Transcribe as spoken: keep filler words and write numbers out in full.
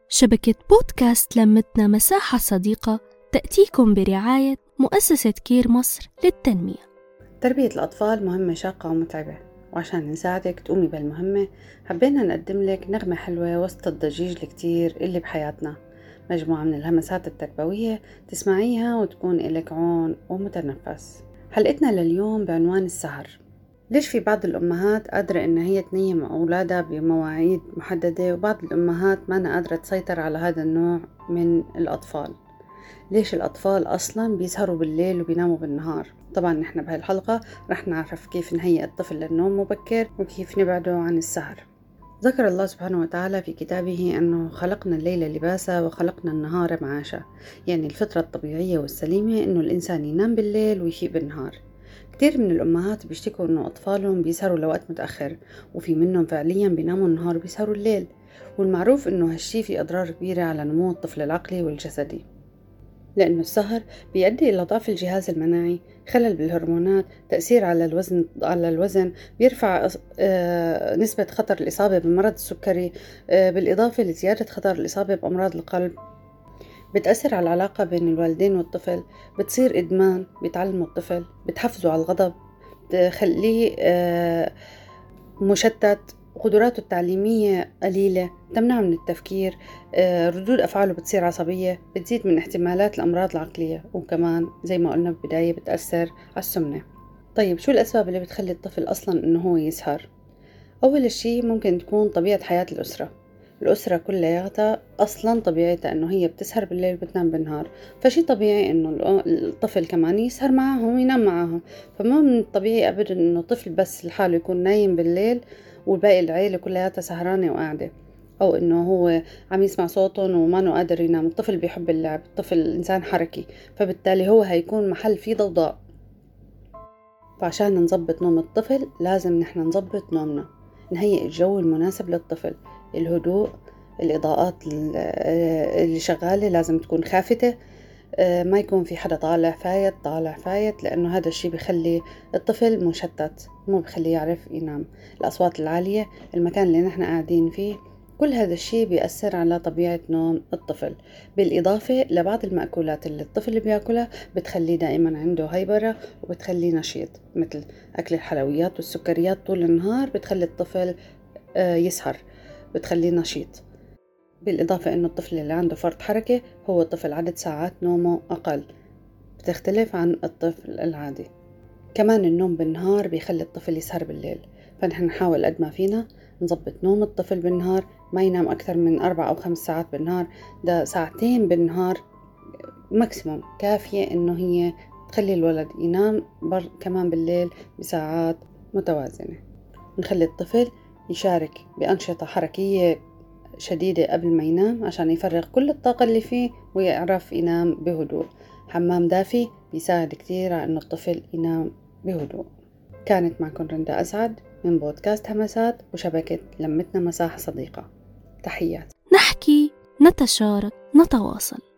شبكة بودكاست لمتنا مساحة صديقة تأتيكم برعاية مؤسسة كير مصر للتنمية. تربية الأطفال مهمة شاقة ومتعبة، وعشان نساعدك تقومي بالمهمة حبينا نقدم لك نغمة حلوة وسط الضجيج الكتير اللي بحياتنا، مجموعة من الهمسات التربوية تسمعيها وتكون إلك عون ومتنفس. حلقتنا لليوم بعنوان السهر. ليش في بعض الأمهات قادرة إن هي تنيم أولادها بمواعيد محددة وبعض الأمهات ما قادرة تسيطر على هذا النوع من الأطفال؟ ليش الأطفال أصلاً بيسهروا بالليل وبيناموا بالنهار؟ طبعاً نحن بهالحلقة رح نعرف كيف نهيئ الطفل للنوم مبكر وكيف نبعده عن السهر. ذكر الله سبحانه وتعالى في كتابه أنه خلقنا الليل لباسا وخلقنا النهار معاشا، يعني الفطرة الطبيعية والسليمة أنه الإنسان ينام بالليل ويفيق بالنهار. كتير من الأمهات بيشتكوا أنه أطفالهم بيسهروا لوقت متأخر، وفي منهم فعلياً بيناموا النهار وبيسهروا الليل، والمعروف أنه هالشي في أضرار كبيرة على نمو الطفل العقلي والجسدي، لأنه السهر بيؤدي إلى ضعف الجهاز المناعي، خلل بالهرمونات، تأثير على الوزن على الوزن بيرفع نسبة خطر الإصابة بمرض السكري، بالإضافة لزيادة خطر الإصابة بأمراض القلب، بتأثر على العلاقة بين الوالدين والطفل، بتصير إدمان، بيتعلموا الطفل، بتحفزه على الغضب، تخليه مشتت، قدراته التعليمية قليلة، تمنع من التفكير، ردود أفعاله بتصير عصبية، بتزيد من احتمالات الأمراض العقلية، وكمان زي ما قلنا بالبداية بتأثر على السمنة. طيب شو الأسباب اللي بتخلي الطفل أصلا إنه هو يسهر؟ أول شيء ممكن تكون طبيعة حياة الأسرة. الأسرة كلها أصلا طبيعتها إنه هي بتسهر بالليل وبتنام بالنهار، فشي طبيعي إنه الطفل كمان يسهر معهم وينام معهم. فما من الطبيعي أبدا إنه طفل بس لحاله يكون نايم بالليل والباقي العيلة كلها سهرانة وقاعدة، أو إنه هو عم يسمع صوتهم وما نو قادر ينام. الطفل بيحب اللعب، الطفل إنسان حركي، فبالتالي هو هيكون محل فيه ضوضاء. فعشان نظبط نوم الطفل لازم نحن نظبط نومنا، نهيئ الجو المناسب للطفل، الهدوء، الإضاءات اللي شغالة لازم تكون خافتة، ما يكون في حدا طالع فايت طالع فايت، لأنه هذا الشيء بيخلي الطفل مشتت، مو بيخليه يعرف ينام. الأصوات العالية، المكان اللي نحن قاعدين فيه، كل هذا الشيء بيأثر على طبيعة نوم الطفل. بالإضافة لبعض المأكولات اللي الطفل بيأكلها بتخليه دائما عنده هيبرة وبتخليه نشيط، مثل أكل الحلويات والسكريات طول النهار بتخلي الطفل يسهر، بتخليه نشيط. بالإضافة إنه الطفل اللي عنده فرط حركة هو طفل عدد ساعات نومه أقل، بتختلف عن الطفل العادي. كمان النوم بالنهار بيخلي الطفل يسهر بالليل، فنحن نحاول قد ما فينا نظبط نوم الطفل بالنهار، ما ينام أكثر من أربع أو خمس ساعات بالنهار. ده ساعتين بالنهار ماكسيموم كافية إنه هي تخلي الولد ينام بر كمان بالليل بساعات متوازنة. نخلي الطفل يشارك بأنشطة حركية شديدة قبل ما ينام عشان يفرغ كل الطاقة اللي فيه ويعرف ينام بهدوء. حمام دافي بيساعد كتير على أن الطفل ينام بهدوء. كانت معكم رندا أسعد من بودكاست همسات وشبكة لمتنا مساحة صديقة. تحيات. نحكي، نتشارك، نتواصل.